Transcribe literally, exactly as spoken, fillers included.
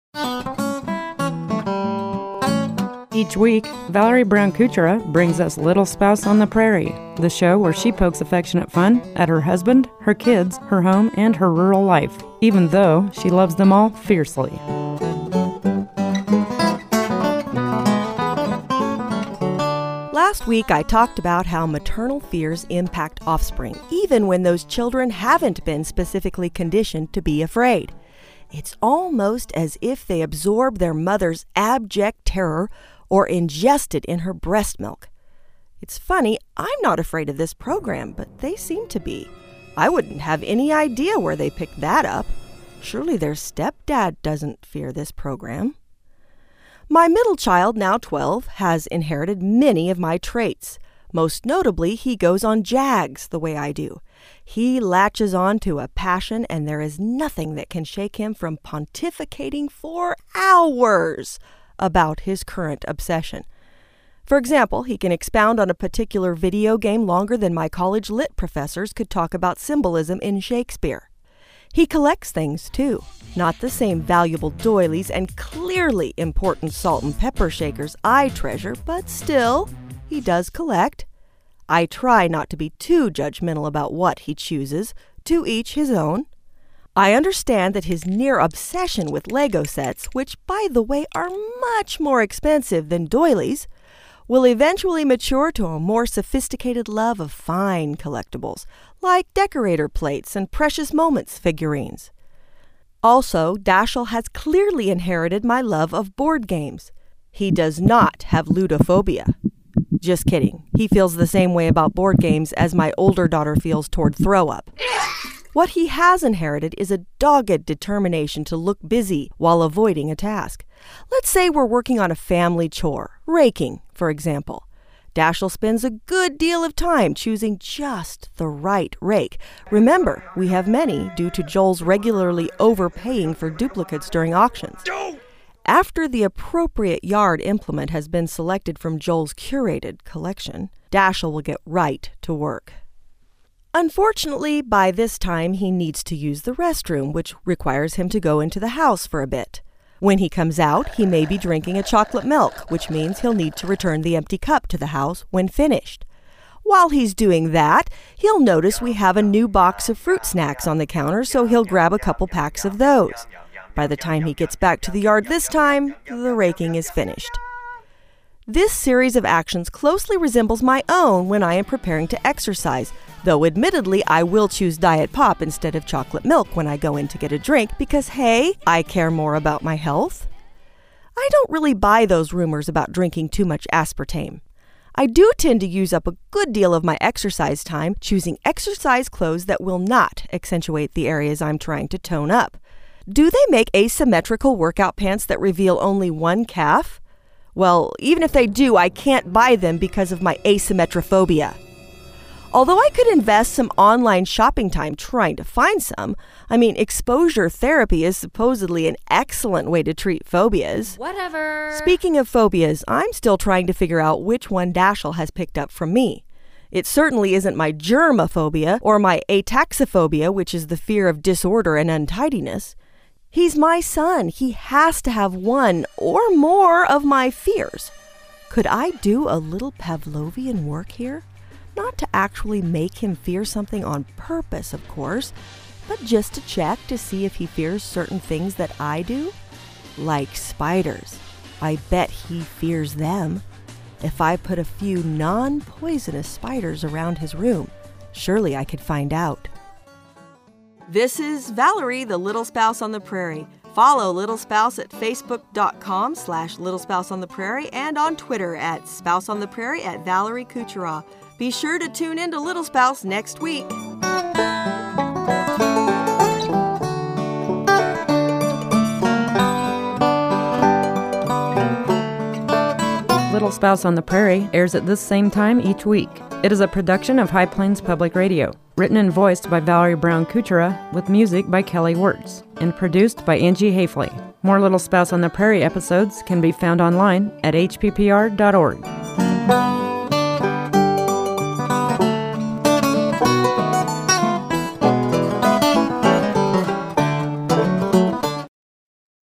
Each week, Valerie Brown Kuchera brings us Little Spouse on the Prairie, the show where she pokes affectionate fun at her husband, her kids, her home, and her rural life, even though she loves them all fiercely. Last week, I talked about how maternal fears impact offspring, even when those children haven't been specifically conditioned to be afraid. It's almost as if they absorb their mother's abject terror or ingest it in her breast milk. It's funny, I'm not afraid of this program, but they seem to be. I wouldn't have any idea where they picked that up. Surely their stepdad doesn't fear this program. My middle child, now twelve, has inherited many of my traits. Most notably, he goes on jags the way I do. He latches on to a passion, and there is nothing that can shake him from pontificating for hours about his current obsession. For example, he can expound on a particular video game longer than my college lit professors could talk about symbolism in Shakespeare. He collects things, too. Not the same valuable doilies and clearly important salt and pepper shakers I treasure, but still, he does collect. I try not to be too judgmental about what he chooses, to each his own. I understand that his near obsession with Lego sets, which, by the way, are much more expensive than doilies, will eventually mature to a more sophisticated love of fine collectibles, like decorator plates and precious moments figurines. Also, Dashiell has clearly inherited my love of board games. He does not have ludophobia. Just kidding. He feels the same way about board games as my older daughter feels toward throw-up. What he has inherited is a dogged determination to look busy while avoiding a task. Let's say we're working on a family chore, raking, for example. Dashiell spends a good deal of time choosing just the right rake. Remember, we have many due to Joel's regularly overpaying for duplicates during auctions. After the appropriate yard implement has been selected from Joel's curated collection, Dashiell will get right to work. Unfortunately, by this time, he needs to use the restroom, which requires him to go into the house for a bit. When he comes out, he may be drinking a chocolate milk, which means he'll need to return the empty cup to the house when finished. While he's doing that, he'll notice we have a new box of fruit snacks on the counter, so he'll grab a couple packs of those. By the time he gets back to the yard this time, the raking is finished. This series of actions closely resembles my own when I am preparing to exercise, though admittedly I will choose Diet Pop instead of chocolate milk when I go in to get a drink because, hey, I care more about my health. I don't really buy those rumors about drinking too much aspartame. I do tend to use up a good deal of my exercise time choosing exercise clothes that will not accentuate the areas I'm trying to tone up. Do they make asymmetrical workout pants that reveal only one calf? Well, even if they do, I can't buy them because of my asymmetrophobia. Although I could invest some online shopping time trying to find some, I mean, exposure therapy is supposedly an excellent way to treat phobias. Whatever. Speaking of phobias, I'm still trying to figure out which one Dashiell has picked up from me. It certainly isn't my germophobia or my ataxophobia, which is the fear of disorder and untidiness. He's my son. He has to have one or more of my fears. Could I do a little Pavlovian work here? Not to actually make him fear something on purpose, of course, but just to check to see if he fears certain things that I do. Like spiders. I bet he fears them. If I put a few non-poisonous spiders around his room, surely I could find out. This is Valerie, the Little Spouse on the Prairie. Follow Little Spouse at facebook.com slash Little Spouse on the Prairie and on Twitter at Spouse on the Prairie at Valerie Kuchera. Be sure to tune in to Little Spouse next week. Little Spouse on the Prairie airs at this same time each week. It is a production of High Plains Public Radio, written and voiced by Valerie Brown Kuchera, with music by Kelly Wirtz, and produced by Angie Hafley. More Little Spouse on the Prairie episodes can be found online at h p p r dot org.